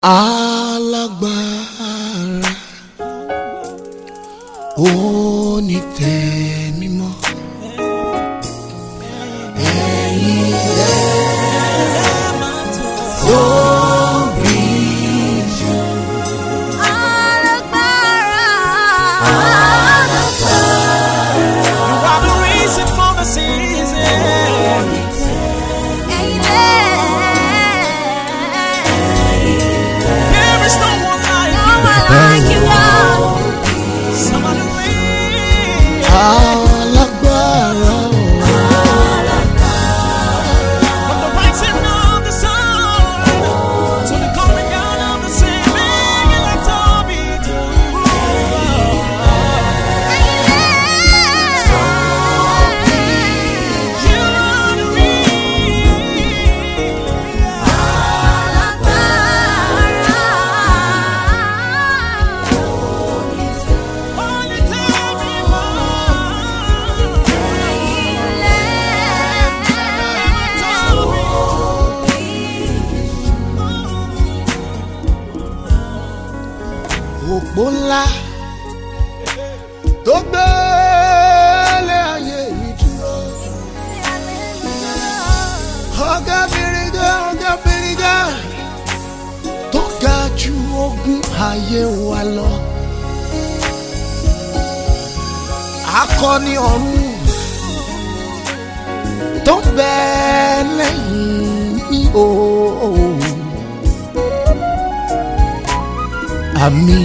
Alágbára onítẹ̀ mímọ́ ẹ̀yin tóbi jù. You are the reason for the season. There is no one like you, God. Somebody leave. Alágbára From the rising of the sun to the coming down of the same, you let all be true. You are the òpó ńlá tó gbélé ayé mi dúró. Ọ̀gá bìrìgà tó ga ju ogun ayé wa lọ. Akọni ọ̀run tó ń bẹ lẹ́yìn mi o. Àmì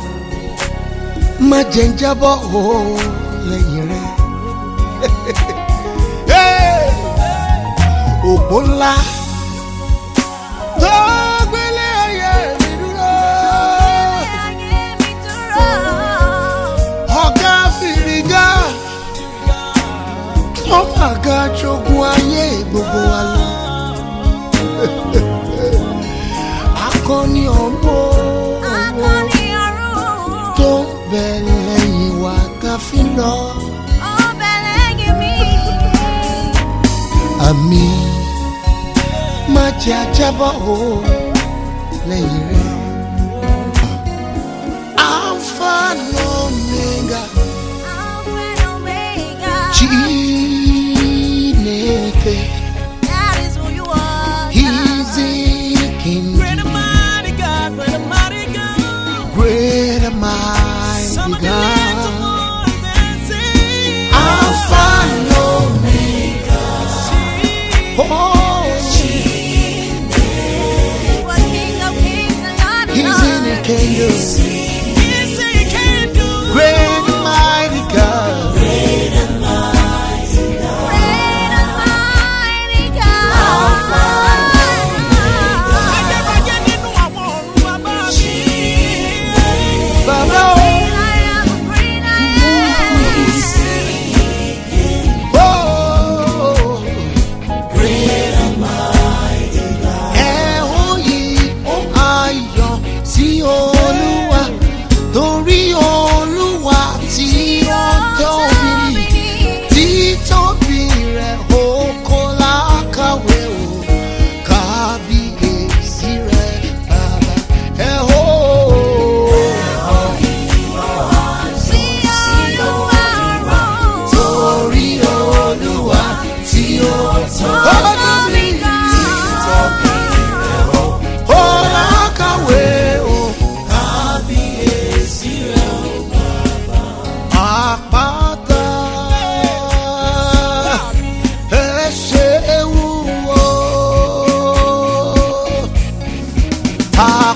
má jẹ́ ń jábọ́ o lẹ́yìn rẹ̀. Òpó ńlá tó gbélé ayé mi dúró. Ọ̀gá fìrìgà tó fàgà jogún ayé gbogbo wa lọ. Akọni ọ̀run tó bẹ lẹ́yìn wa ká fi lọ. Àmì má jẹ́ ajábọ̀ o lẹ́yìn rẹ̀. Alpha and Omega Chineke He's in King great and mighty God, great and mighty God. Great and mighty Somebody lift the God. voice and sing. Alpha and Omega. Oh, He's in the kingdom. He say you can't do it. Great and mighty God. Baba, oh, ẹ ó yí ayọ̀ sí Olúwa, torí Olúwa tí ó tóbi, títóbi rẹ̀ ó kò lákàwé o, kábíyèsí rẹ̀ Baba, ẹ ó. Torí Olúwa tí ó tóbi, ó lákàwé o, kábíyèsí rẹ̀ o Baba. Àpáta ẹ ṣeun o.